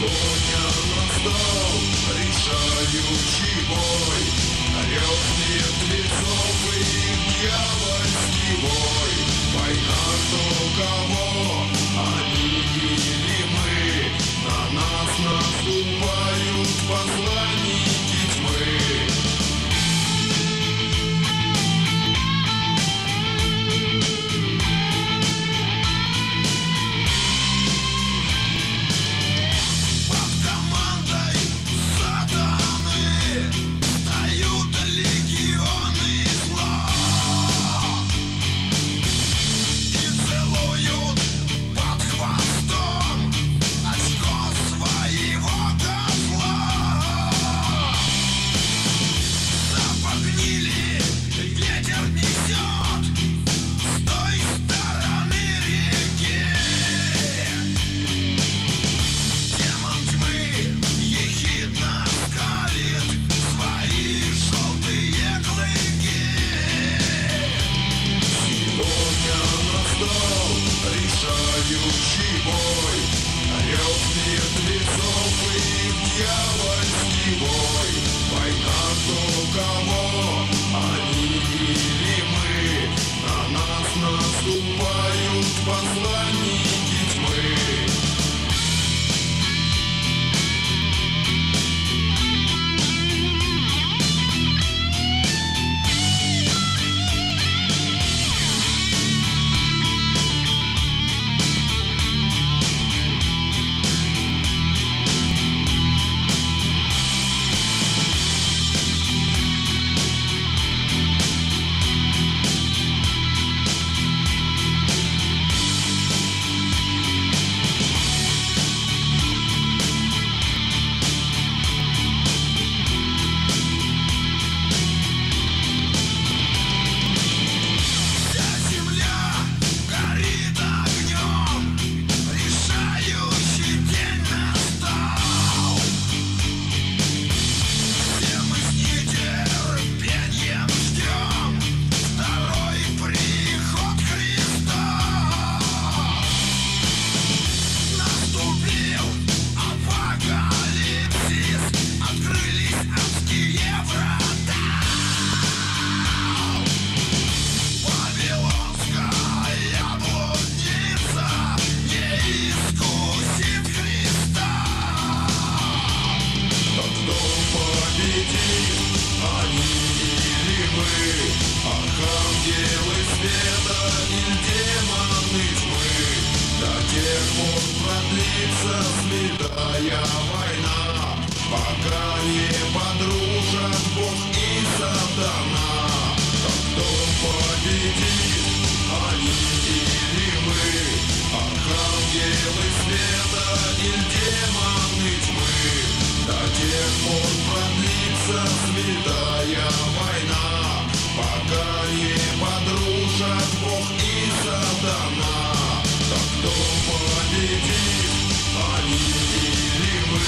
Сегодня настал решающий бой. Рев мертвецов и дьявольский вой. Война кто кого, они или мы. На нас наступают посланники тьмы. Решающий бой. Рев мертвецов и дьявольский вой. Война кто кого, они или мы. На нас наступают посланники тьмы. Архангелы света и демоны тьмы. До тех пор продлится святая война, пока не подружат Бог и сатана. Так кто победит, они или мы? Архангелы света и демоны тьмы. До тех пор продлится святая война, пока не подружат Бог и сатана. Так кто победит, они или мы?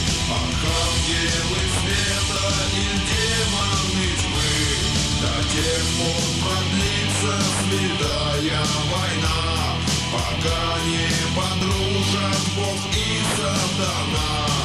Архангелы света и демоны тьмы. До тех пор продлится святая война, пока не подружат Бог и сатана.